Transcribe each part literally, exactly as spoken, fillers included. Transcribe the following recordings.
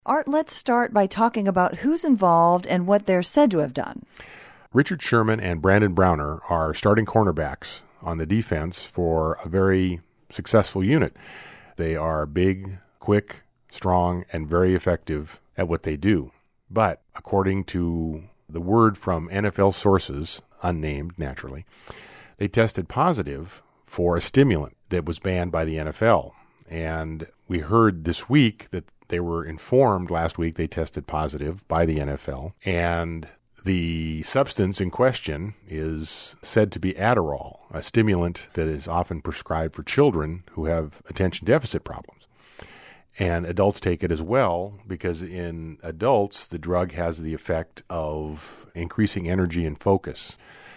Art, let's start by talking about who's involved and what they're said to have done. Richard Sherman and Brandon Browner are starting cornerbacks on the defense for a very successful unit. They are big, quick, strong, and very effective at what they do. But according to the word from N F L sources, unnamed naturally, they tested positive for a stimulant that was banned by the N F L. And we heard this week that they were informed last week they tested positive by the N F L. And the substance in question is said to be Adderall, a stimulant that is often prescribed for children who have attention deficit problems. And adults take it as well because in adults, the drug has the effect of increasing energy and focus.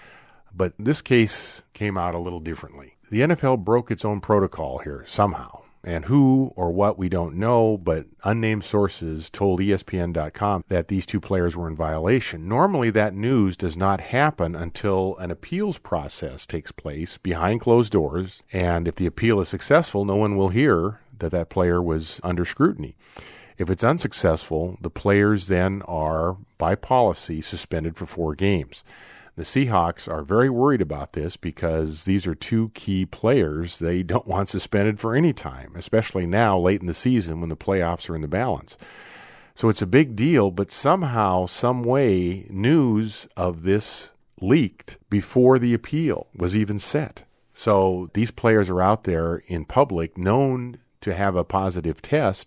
But this case came out a little differently. The N F L broke its own protocol here somehow. And who or what, we don't know, but unnamed sources told E S P N dot com that these two players were in violation. Normally, that news does not happen until an appeals process takes place behind closed doors. And if the appeal is successful, no one will hear that that player was under scrutiny. If it's unsuccessful, the players then are, by policy, suspended for four games. The Seahawks are very worried about this because these are two key players they don't want suspended for any time, especially now late in the season when the playoffs are in the balance. So it's a big deal, but somehow, some way, news of this leaked before the appeal was even set. So these players are out there in public known to have a positive test,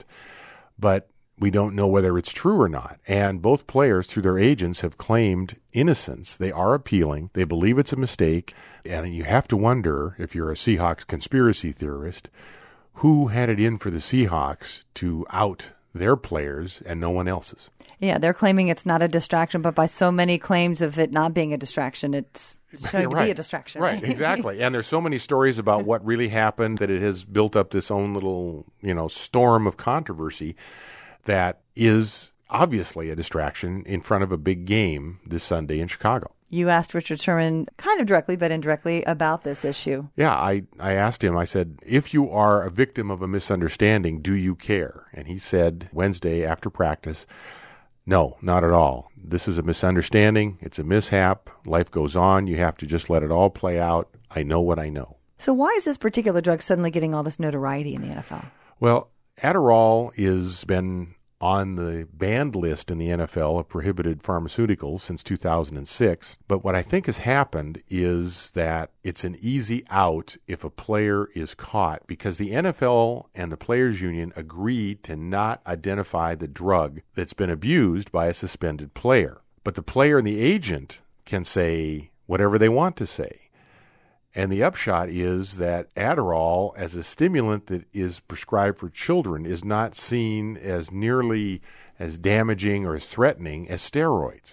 but we don't know whether it's true or not. And both players, through their agents, have claimed innocence. They are appealing. They believe it's a mistake. And you have to wonder, if you're a Seahawks conspiracy theorist, who had it in for the Seahawks to out their players and no one else's. Yeah, they're claiming it's not a distraction, but by so many claims of it not being a distraction, it's showing right. to be a distraction. Right, exactly. And there's so many stories about what really happened that it has built up this own little, you know, storm of controversy that is obviously a distraction in front of a big game this Sunday in Chicago. You asked Richard Sherman kind of directly, but indirectly, about this issue. Yeah, I, I asked him, I said, if you are a victim of a misunderstanding, do you care? And he said Wednesday after practice, no, not at all. This is a misunderstanding. It's a mishap. Life goes on. You have to just let it all play out. I know what I know. So why is this particular drug suddenly getting all this notoriety in the N F L? Well, Adderall has been on the banned list in the N F L of prohibited pharmaceuticals since two thousand six. But what I think has happened is that it's an easy out if a player is caught because the N F L and the Players Union agreed to not identify the drug that's been abused by a suspended player. But the player and the agent can say whatever they want to say. And the upshot is that Adderall, as a stimulant that is prescribed for children, is not seen as nearly as damaging or as threatening as steroids.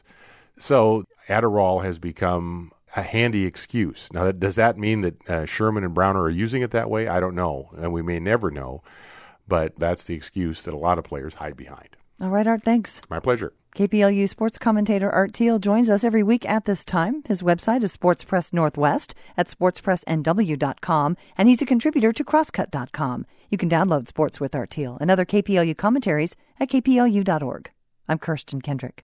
So Adderall has become a handy excuse. Now, does that mean that uh, Sherman and Browner are using it that way? I don't know, and we may never know. But that's the excuse that a lot of players hide behind. All right, Art, thanks. My pleasure. K P L U sports commentator Art Thiel joins us every week at this time. His website is Sports Press Northwest at sports press n w dot com, and he's a contributor to crosscut dot com. You can download Sports with Art Thiel and other K P L U commentaries at k p l u dot org. I'm Kirsten Kendrick.